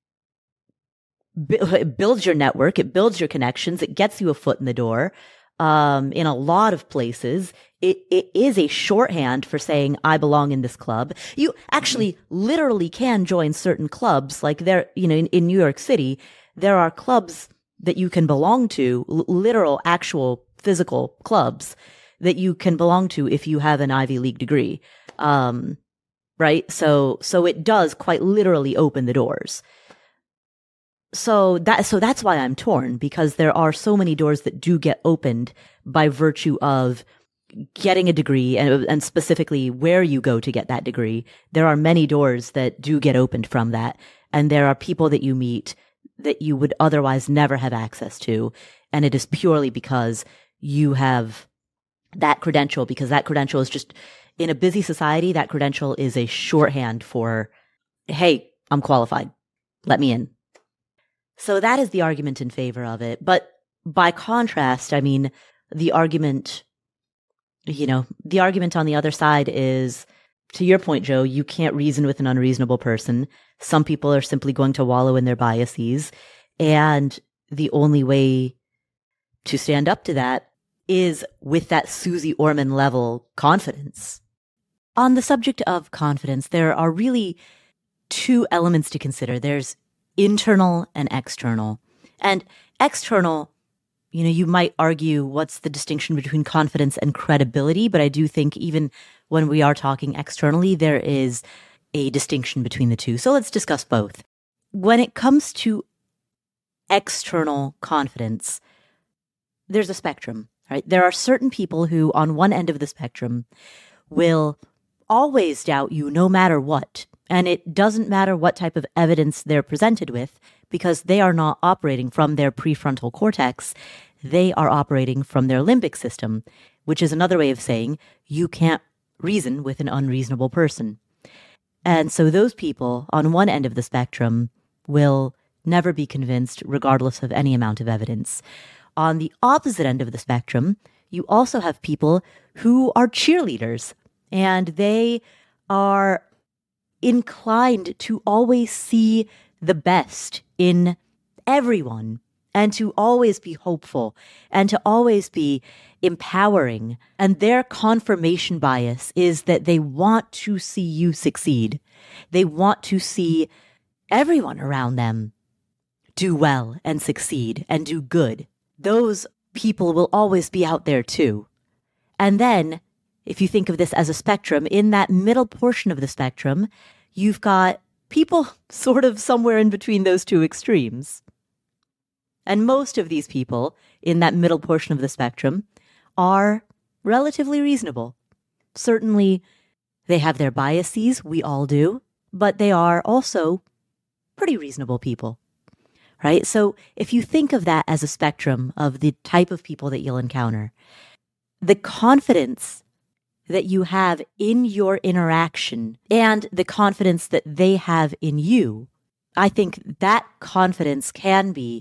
Speaker 1: it builds your network. It builds your connections. It gets you a foot in the door. Um, in a lot of places, it, it is a shorthand for saying, I belong in this club. You actually literally can join certain clubs. Like there, you know, in, in New York City, there are clubs that you can belong to, l- literal, actual, physical clubs that you can belong to if you have an Ivy League degree. Um, right. So, so it does quite literally open the doors. So that, so that's why I'm torn, because there are so many doors that do get opened by virtue of getting a degree, and, and specifically where you go to get that degree. There are many doors that do get opened from that. And there are people that you meet that you would otherwise never have access to. And it is purely because you have that credential, because that credential is just, in a busy society, that credential is a shorthand for, hey, I'm qualified. Let me in. So that is the argument in favor of it. But by contrast, I mean, the argument, you know, the argument on the other side is, to your point, Joe, you can't reason with an unreasonable person. Some people are simply going to wallow in their biases. And the only way to stand up to that is with that Susie Orman level confidence. On the subject of confidence, there are really two elements to consider. There's internal and external. And external, you know, you might argue what's the distinction between confidence and credibility, but I do think even when we are talking externally, there is a distinction between the two. So let's discuss both. When it comes to external confidence, there's a spectrum, right? There are certain people who, on one end of the spectrum, will always doubt you no matter what. And it doesn't matter what type of evidence they're presented with, because they are not operating from their prefrontal cortex. They are operating from their limbic system, which is another way of saying you can't reason with an unreasonable person. And so those people on one end of the spectrum will never be convinced regardless of any amount of evidence. On the opposite end of the spectrum, you also have people who are cheerleaders, and they are inclined to always see the best in everyone, and to always be hopeful, and to always be empowering. And their confirmation bias is that they want to see you succeed. They want to see everyone around them do well and succeed and do good. Those people will always be out there too. And then, if you think of this as a spectrum, in that middle portion of the spectrum, you've got people sort of somewhere in between those two extremes. And most of these people in that middle portion of the spectrum are relatively reasonable. Certainly, they have their biases, we all do, but they are also pretty reasonable people, right? So if you think of that as a spectrum of the type of people that you'll encounter, the confidence that you have in your interaction and the confidence that they have in you, I think that confidence can be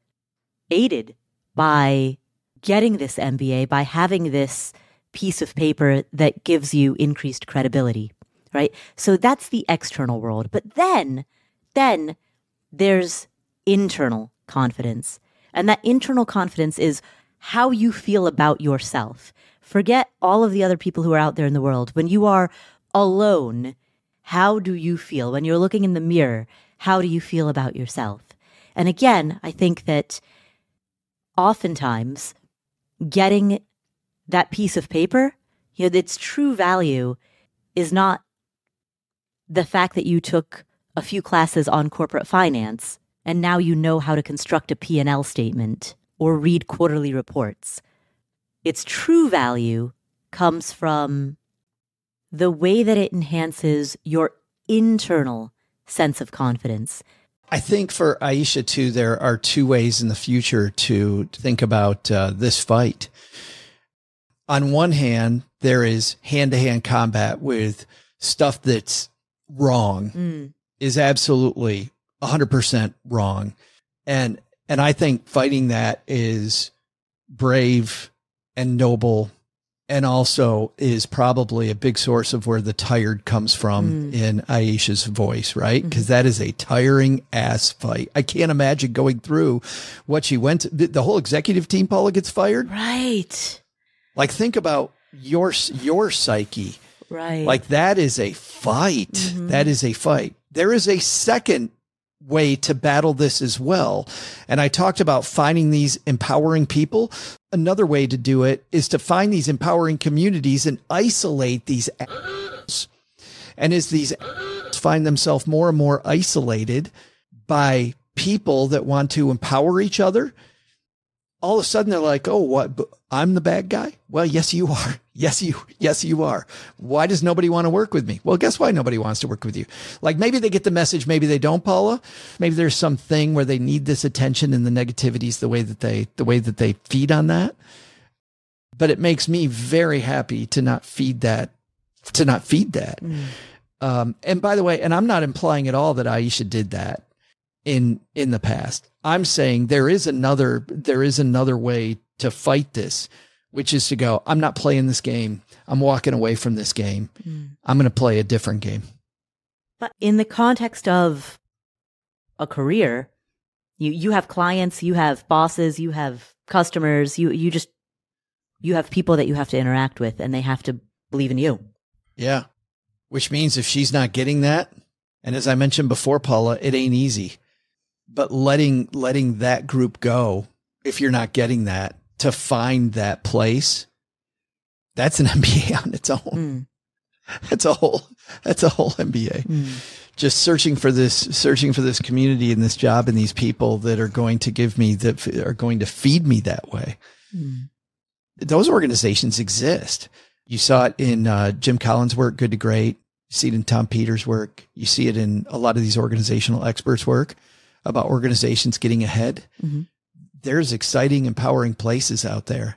Speaker 1: aided by getting this M B A, by having this piece of paper that gives you increased credibility, right? So that's the external world. But then, then there's internal confidence. And that internal confidence is how you feel about yourself. Forget all of the other people who are out there in the world. When you are alone, how do you feel? When you're looking in the mirror, how do you feel about yourself? And again, I think that oftentimes getting that piece of paper, you know, its true value is not the fact that you took a few classes on corporate finance and now you know how to construct a P and L statement or read quarterly reports. Its true value comes from the way that it enhances your internal sense of confidence.
Speaker 2: I think for Aisha, too, there are two ways in the future to think about uh, this fight. On one hand, there is hand-to-hand combat with stuff that's wrong, mm. is absolutely one hundred percent wrong. And and I think fighting that is brave and noble, and also is probably a big source of where the tired comes from mm. in Aisha's voice, right? Because mm-hmm. that is a tiring ass fight. I can't imagine going through what she went to. The whole executive team, Paula, gets fired.
Speaker 1: Right.
Speaker 2: Like, think about your, your psyche.
Speaker 1: Right.
Speaker 2: Like, that is a fight. Mm-hmm. That is a fight. There is a second way to battle this as well. And I talked about finding these empowering people. Another way to do it is to find these empowering communities and isolate these assholes. And as these assholes find themselves more and more isolated by people that want to empower each other, all of a sudden they're like, oh, what? I'm the bad guy? Well, yes, you are. Yes, you, yes, you are. Why does nobody want to work with me? Well, guess why nobody wants to work with you? Like maybe they get the message, maybe they don't, Paula. Maybe there's something where they need this attention and the negativities, the way that they, the way that they feed on that. But it makes me very happy to not feed that, to not feed that. Mm. Um, and by the way, and I'm not implying at all that Aisha did that in, in the past. I'm saying there is another, there is another way to fight this, which is to go, I'm not playing this game. I'm walking away from this game. Mm. I'm going to play a different game.
Speaker 1: But in the context of a career, you, you have clients, you have bosses, you have customers, you, you just, you have people that you have to interact with and they have to believe in you.
Speaker 2: Yeah. Which means if she's not getting that, and as I mentioned before, Paula, it ain't easy, but letting, letting that group go, if you're not getting that, to find that place, that's an M B A on its own. Mm. That's a whole, that's a whole M B A. Mm. Just searching for this, searching for this community and this job and these people that are going to give me, that are going to feed me that way. Mm. Those organizations exist. You saw it in uh, Jim Collins' work, Good to Great. You see it in Tom Peters' work. You see it in a lot of these organizational experts' work about organizations getting ahead. Mm-hmm. There's exciting, empowering places out there.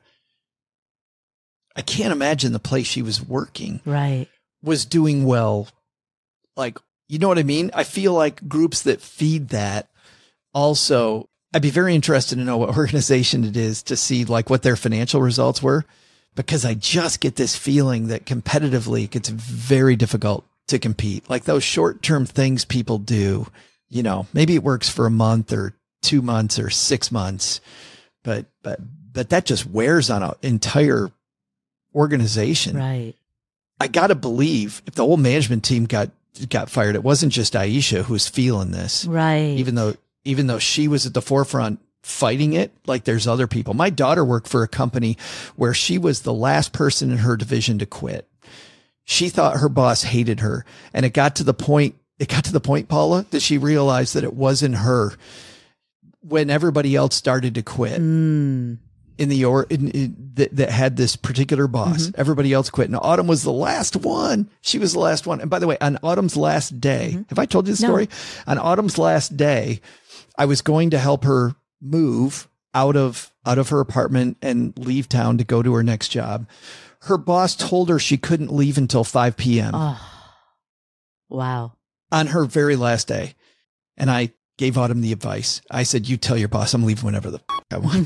Speaker 2: I can't imagine the place she was working
Speaker 1: right.
Speaker 2: was doing well. Like, you know what I mean? I feel like groups that feed that also, I'd be very interested to know what organization it is to see like what their financial results were, because I just get this feeling that competitively it gets very difficult to compete. Like those short-term things people do, you know, maybe it works for a month or two months or six months, but, but, but that just wears on an entire organization.
Speaker 1: Right.
Speaker 2: I got to believe if the whole management team got, got fired, it wasn't just Aisha who was feeling this.
Speaker 1: Right.
Speaker 2: Even though, even though she was at the forefront fighting it, like there's other people. My daughter worked for a company where she was the last person in her division to quit. She thought her boss hated her. And it got to the point, it got to the point, Paula, that she realized that it wasn't her when everybody else started to quit mm. in the, or in, in, that, that had this particular boss. Mm-hmm. Everybody else quit. And Autumn was the last one. She was the last one. And by the way, on Autumn's last day, mm-hmm. have I told you the story? No. On Autumn's last day, I was going to help her move out of, out of her apartment and leave town to go to her next job. Her boss told her she couldn't leave until five p.m.
Speaker 1: Oh, wow.
Speaker 2: On her very last day. And I gave Autumn the advice. I said, you tell your boss I'm leaving whenever the f- I want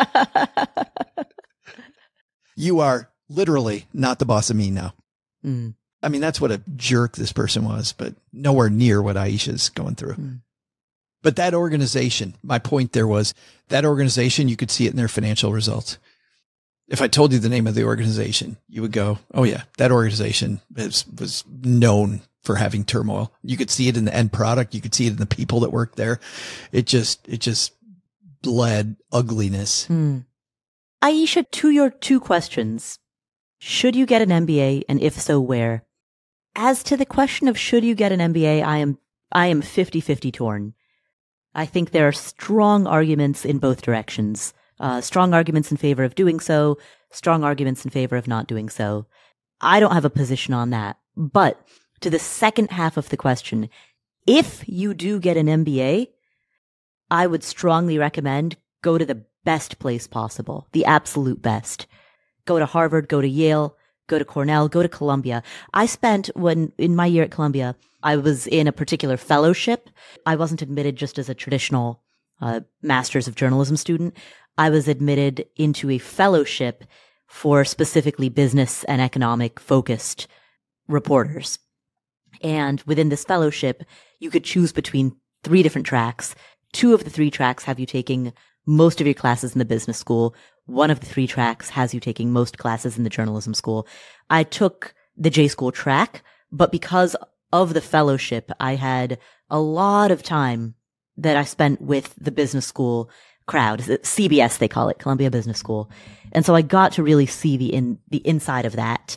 Speaker 2: to. You are literally not the boss of me now. Mm. I mean, that's what a jerk this person was, but nowhere near what Aisha's going through. Mm. But that organization, my point there was that organization, you could see it in their financial results. If I told you the name of the organization, you would go, oh yeah, that organization is, was known for having turmoil. You could see it in the end product. You could see it in the people that worked there. It just, it just bled ugliness.
Speaker 1: Hmm. Aisha, to your two questions, should you get an M B A? And if so, where? As to the question of should you get an M B A, I am, I am fifty-fifty torn. I think there are strong arguments in both directions. Uh, strong arguments in favor of doing so, strong arguments in favor of not doing so. I don't have a position on that. But to the second half of the question, if you do get an M B A, I would strongly recommend go to the best place possible, the absolute best. Go to Harvard, go to Yale, go to Cornell, go to Columbia. I spent, when in my year at Columbia, I was in a particular fellowship. I wasn't admitted just as a traditional uh, Masters of Journalism student. I was admitted into a fellowship for specifically business and economic focused reporters. And within this fellowship, you could choose between three different tracks. Two of the three tracks have you taking most of your classes in the business school. One of the three tracks has you taking most classes in the journalism school. I took the J School track, but because of the fellowship, I had a lot of time that I spent with the business school crowd. C B S, they call it, Columbia Business School. And so I got to really see the in the inside of that.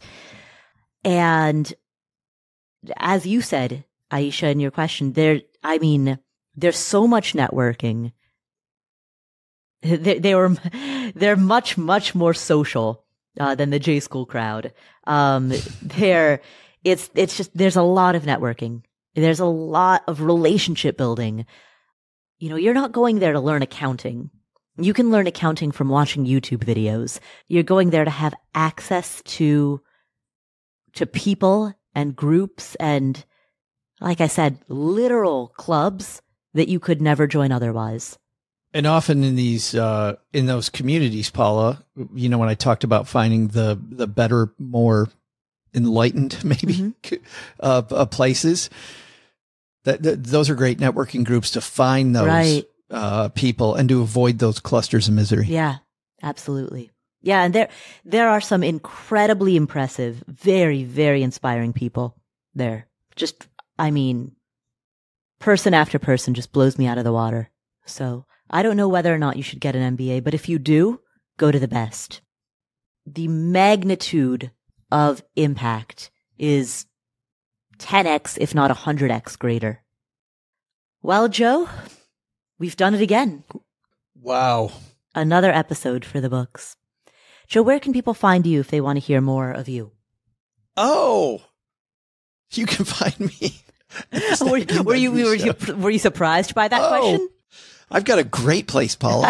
Speaker 1: And as you said, Aisha, in your question, there, I mean, there's so much networking. They, they were, they're much, much more social, uh, than the J School crowd. Um, they're, it's, it's just, there's a lot of networking. There's a lot of relationship building. You know, you're not going there to learn accounting. You can learn accounting from watching YouTube videos. You're going there to have access to, to people and groups and, like I said, literal clubs that you could never join otherwise.
Speaker 2: And often in these, uh, in those communities, Paula, you know, when I talked about finding the, the better, more enlightened, maybe, mm-hmm. uh, uh, places, that, that those are great networking groups to find those
Speaker 1: right.
Speaker 2: uh, people and to avoid those clusters of misery.
Speaker 1: Yeah, absolutely. Yeah. And there, there are some incredibly impressive, very, very inspiring people there. Just, I mean, person after person just blows me out of the water. So I don't know whether or not you should get an M B A, but if you do, go to the best. The magnitude of impact is ten x, if not one hundred x greater. Well, Joe, we've done it again.
Speaker 2: Wow.
Speaker 1: Another episode for the books. Joe, where can people find you if they want to hear more of you?
Speaker 2: Oh, you can find me.
Speaker 1: were, were you were you were you surprised by that
Speaker 2: oh,
Speaker 1: question?
Speaker 2: I've got a great place, Paula.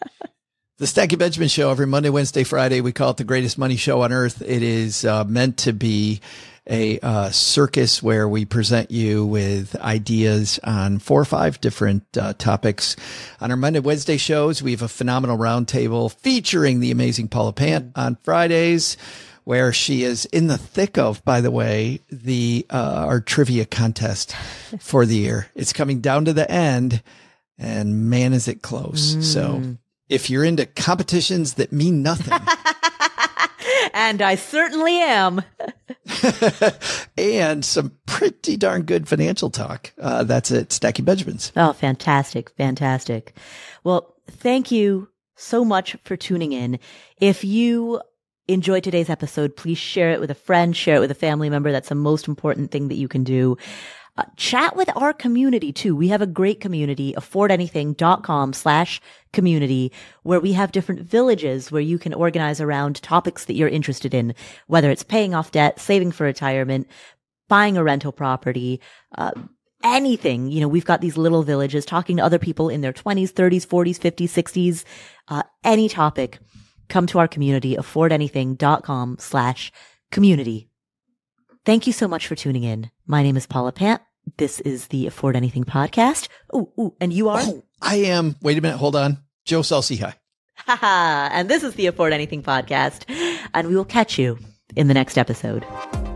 Speaker 2: The Stacking Benjamin Show every Monday, Wednesday, Friday. We call it the greatest money show on earth. It is uh, meant to be a uh, circus where we present you with ideas on four or five different uh, topics. On our Monday, Wednesday shows, we have a phenomenal roundtable featuring the amazing Paula Pant. On Fridays, where she is in the thick of, by the way, the uh, our trivia contest for the year. It's coming down to the end, and man, is it close. Mm. So if you're into competitions that mean nothing.
Speaker 1: And I certainly am.
Speaker 2: And some pretty darn good financial talk. Uh, that's at Stacking Benjamins.
Speaker 1: Oh, fantastic. Fantastic. Well, thank you so much for tuning in. If you enjoyed today's episode, please share it with a friend, share it with a family member. That's the most important thing that you can do. Uh, chat with our community too. We have a great community, affordanything.com slash community, where we have different villages where you can organize around topics that you're interested in, whether it's paying off debt, saving for retirement, buying a rental property, uh, anything. You know, we've got these little villages talking to other people in their twenties, thirties, forties, fifties, sixties, uh, any topic. Come to our community, affordanything.com slash community. Thank you so much for tuning in. My name is Paula Pant. This is the Afford Anything podcast. Ooh, ooh, and you are?
Speaker 2: Oh, I am. Wait a minute. Hold on. Joe Saul-Sehy.
Speaker 1: Haha. And this is the Afford Anything podcast. And we will catch you in the next episode.